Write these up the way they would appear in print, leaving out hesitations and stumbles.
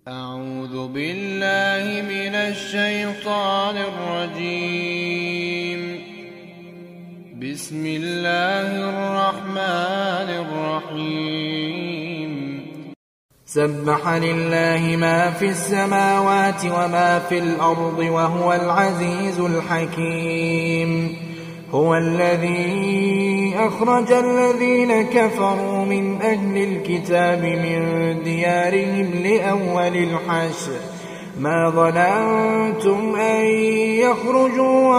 أعوذ بالله من الشيطان الرجيم. بسم الله الرحمن الرحيم. سبح لله ما في السماوات وما في الأرض وهو العزيز الحكيم. هو الذي أخرج الذين كفروا من أهل الكتاب من ديارهم لأول الحشر ما ظننتم أن يخرجوا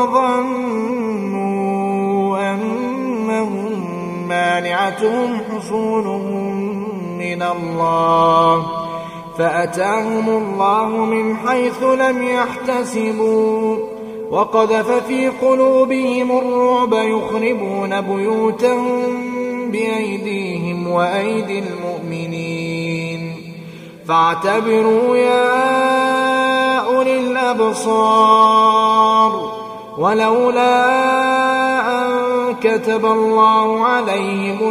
وظنوا أنهم مانعتهم حصونهم من الله فأتاهم الله من حيث لم يحتسبوا وقذف في قلوبهم الرعب يخربون بيوتهم بأيديهم وأيدي المؤمنين فاعتبروا يا أولي الأبصار. ولولا أن كتب الله عليهم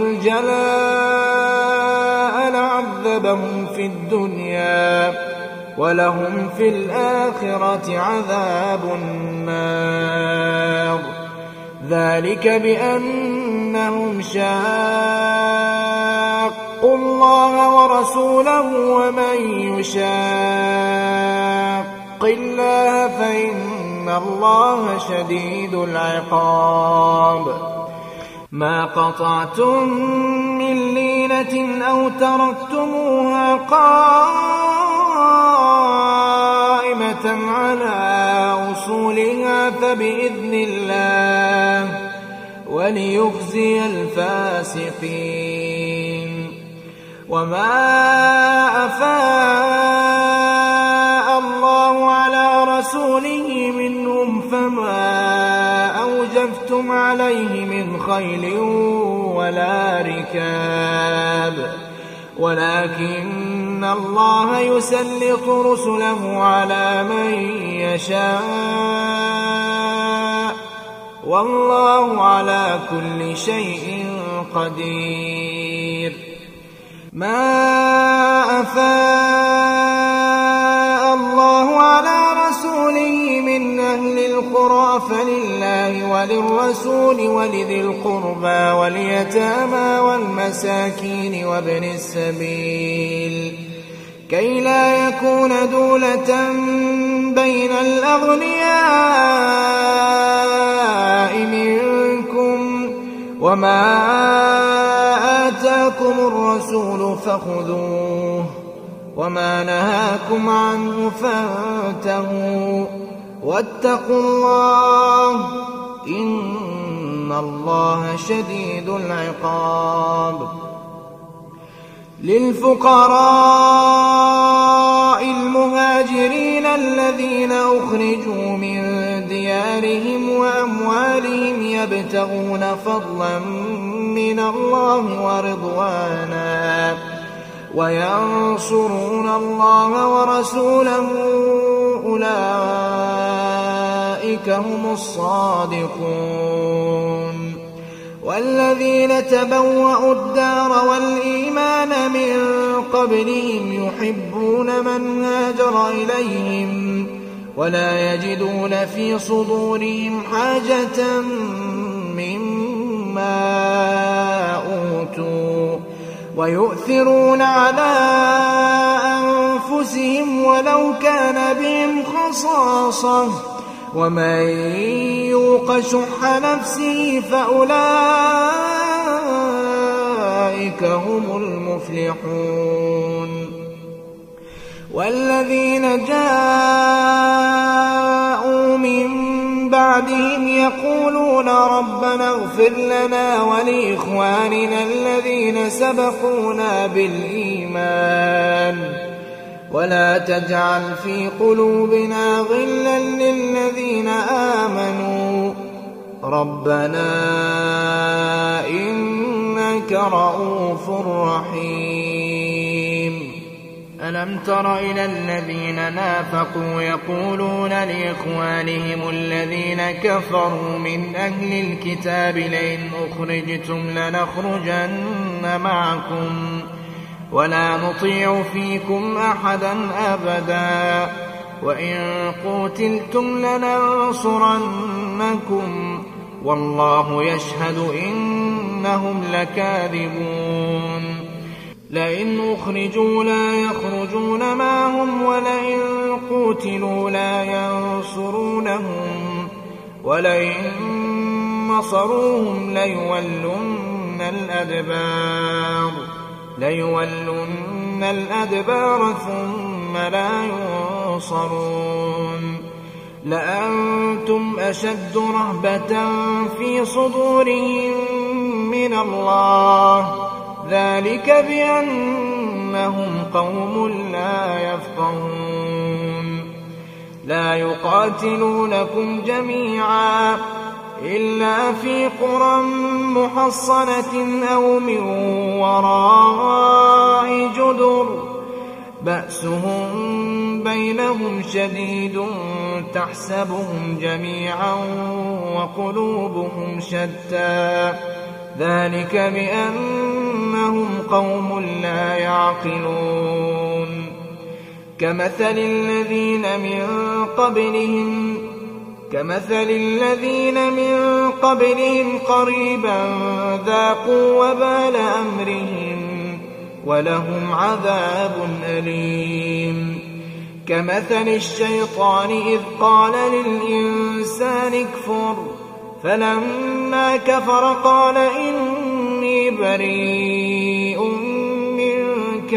الجلاء لعذبهم في الدنيا ولهم في الآخرة عذاب النار. ذلك بأنهم شاقوا الله ورسوله ومن يشاق الله فإن الله شديد العقاب. ما قطعتم من لينة أو تركتموها قائمة على أصولها فبإذن الله وليخزي الفاسقين. وما أفاء الله على رسوله منهم فما أوجفتم عليه من خيل ولا ركاب ولكن الله يسلط رسله على من يشاء والله على كل شيء قدير. ما أفاء الله على رسوله من أهل القرى فلله وللرسول ولذي القربى واليتامى والمساكين وابن السبيل كي لا يكون دولة بين الأغنياء منكم وما آتاكم الرسول فخذوه وما نهاكم عنه فانتهوا واتقوا الله إن الله شديد العقاب. للفقراء المهاجرين الذين أخرجوا من ديارهم وأموالهم يبتغون فضلا من الله ورضوانا وينصرون الله ورسوله أولئك هم الصادقون. والذين تبوأوا الدار والإيمان من قبلهم يحبون من هاجر إليهم ولا يجدون في صدورهم حاجة مما أوتوا ويؤثرون على أنفسهم ولو كان بهم خصاصة ومن يوق شح نفسه فأولئك هم المفلحون. والذين جاءوا من بعدهم يقولون ربنا اغفر لنا ولإخواننا الذين سبقونا بالإيمان ولا تجعل في قلوبنا غلا للذين آمنوا ربنا إنك رؤوف رحيم. ألم تر إلى الذين نافقوا يقولون لإخوانهم الذين كفروا من أهل الكتاب لئن أخرجتم لنخرجن معكم ولا نطيع فيكم أحدا أبدا وإن قتلتم لننصرنكم والله يشهد إنهم لكاذبون لئن أخرجوا لا يخرجون معهم ولئن قتلوا لا ينصرونهم ولئن نصروهم ليولن الأدبار ثم لا ينصرون لأنتم أشد رهبة في صدورهم من الله ذلك بأنهم قوم لا يفقهون لا يقاتلونكم جميعا إلا في قرى محصنة أو من وراء جدر بأسهم بينهم شديد تحسبهم جميعا وقلوبهم شتى ذلك بأنهم قوم لا يعقلون كمثل الذين من قبلهم قريبا ذاقوا وبال أمرهم ولهم عذاب أليم كمثل الشيطان إذ قال للإنسان اكفر فلما كفر قال إني بريء منك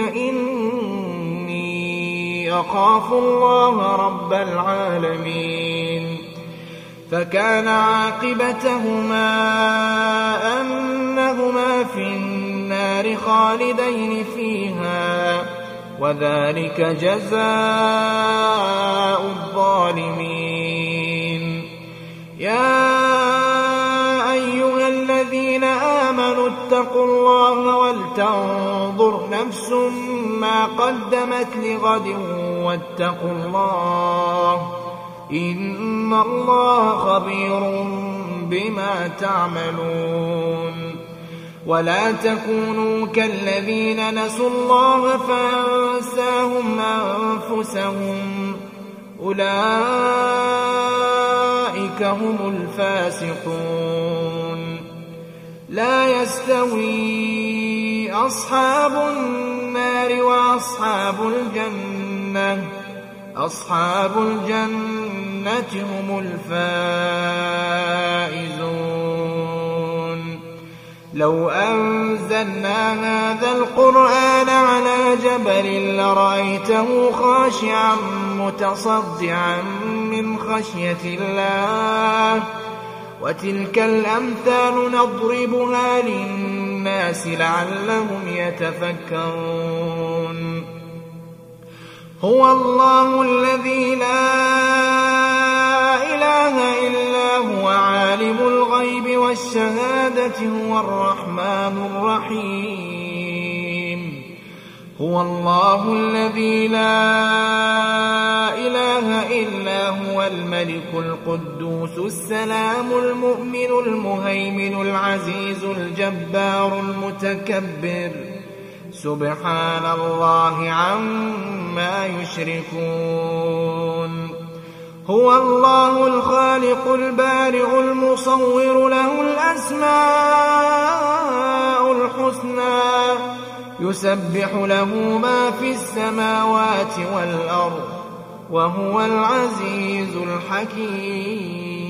إني أخاف الله رب العالمين فكان عاقبتهما أنهما في النار خالدين فيها وذلك جزاء الظالمين يا أيها الذين آمنوا اتقوا الله ولتنظر نفس ما قدمت لغد واتقوا الله إن الله خبير بما تعملون ولا تكونوا كالذين نسوا الله فأنساهم أنفسهم أولئك هم الفاسقون لا يستوي أصحاب النار وأصحاب الجنة أصحاب الجنة هم الفائزون لو أنزلنا هذا القرآن على جبل لرأيته خاشعا متصدعا من خشية الله وتلك الأمثال نضربها للناس لعلهم يتفكرون هو الله الذي لا إله إلا هو عالم الغيب والشهادة هو الرحمن الرحيم هو الله الذي لا إله إلا هو الملك القدوس السلام المؤمن المهيمن العزيز الجبار المتكبر سبحان الله عما يشركون هو الله الخالق البارئ المصور له الأسماء الحسنى يسبح له ما في السماوات والأرض وهو العزيز الحكيم